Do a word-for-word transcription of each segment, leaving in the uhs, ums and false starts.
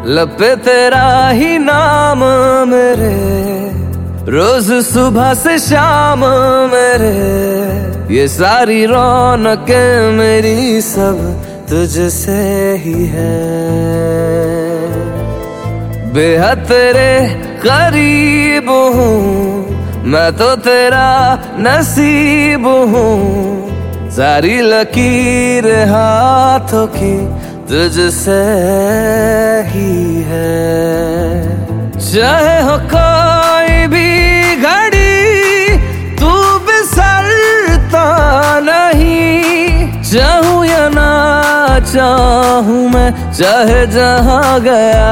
लब पे तेरा ही नाम मेरे, रोज सुबह से शाम मेरे, ये सारी रौनकें मेरी सब तुझसे ही है। बेहद तेरे करीब हूँ मैं तो तेरा नसीब हूँ, सारी लकीर हाथों की तुझसे ही है। चाहे हो कोई भी घड़ी तू बिसरता नहीं, चाहूं या ना चाहूं मैं चाहे जहां गया,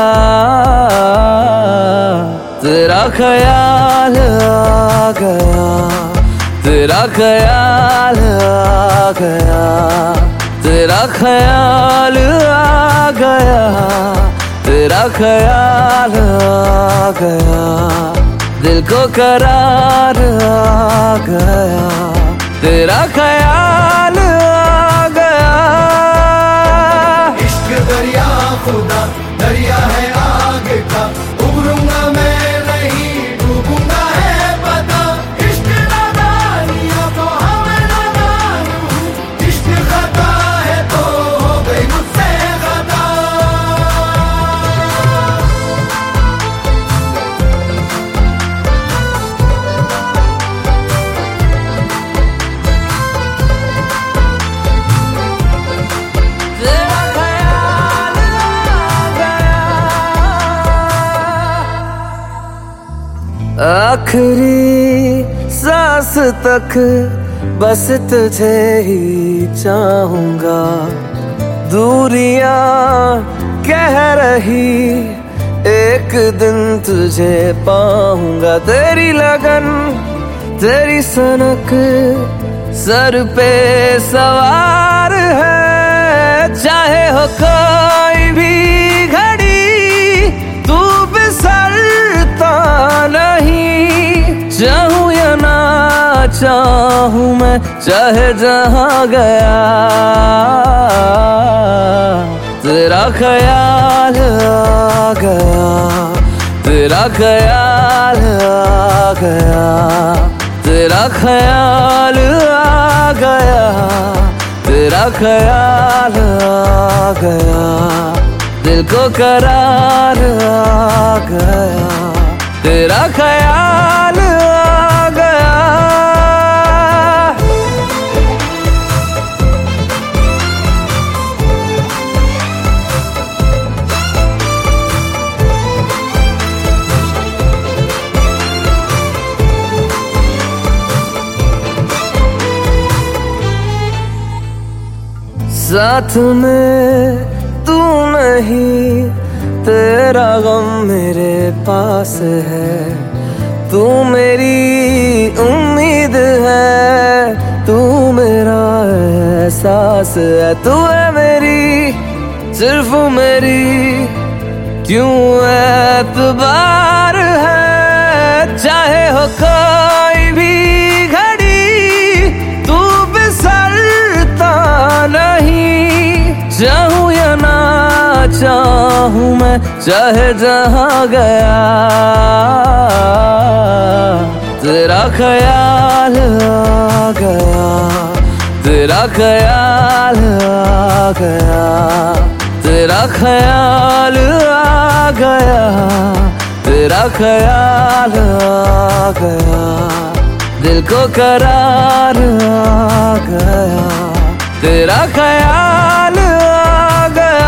तेरा ख्याल आ गया, तेरा ख्याल आ गया, तेरा ख्याल आ गया, तेरा ख्याल आ गया, दिल को करार आ गया, तेरा ख्याल आ गया। इश्क दरिया खुदा दरिया है आग का, उबरूंगा मैं नहीं डूबूंगा है पता। इश्क नादानियां तो हमें नादान हूँ, इश्क खता है तो हो गई मुझसे खता। आखिरी सांस तक बस तुझे ही चाहूंगा, दूरियां कह रही एक दिन तुझे पाऊंगा। तेरी लगन तेरी सनक सर पे सवार है, चाहे हो कोई भी घड़ी तू बिसरता नहीं, चाहूं या ना चाहूं मैं चाहे जहां गया, तेरा ख्याल आ गया, तेरा ख्याल आ गया, तेरा ख्याल आ गया, तेरा ख्याल आ गया, दिल को करार आ गया, तेरा ख्याल आ गया। साथ में तू नहीं, तेरा गम मेरे पास है, तू मेरी उम्मीद है, तू मेरा एहसास है, तू है मेरी सिर्फ मेरी क्यों एतबार है। चाहे हो कोई भी घड़ी तू बिसरता नहीं, चाहूं या ना चाहूं मैं चाहे जहां गया, तेरा ख्याल आ गया, तेरा ख्याल आ गया, तेरा ख्याल आ गया, तेरा ख्याल आ गया, दिल को करार आ गया, तेरा ख्याल आ गया।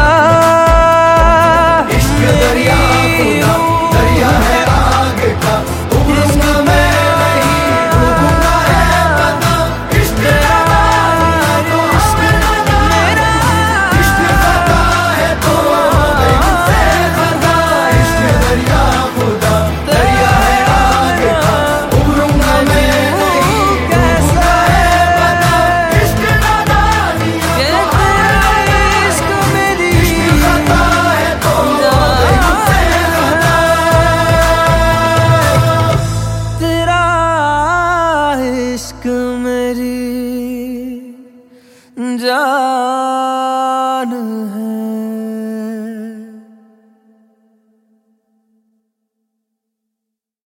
इश्क दरिया खुदा दरिया है आग का, उबरूंगा मैं नहीं डूबूंगा है पता। इश्क नादानियां तो हमें नादान हूँ, इश्क खता है तो हो गई मुझसे खता। इश्क दरिया खुदा दरिया है आग का, उबरूंगा मैं नहीं डूबूंगा है पता। इश्क नादानियां तो इश्क मेरी खता है तो हो गई मुझसे खता। तेरा इश्क मेरी जा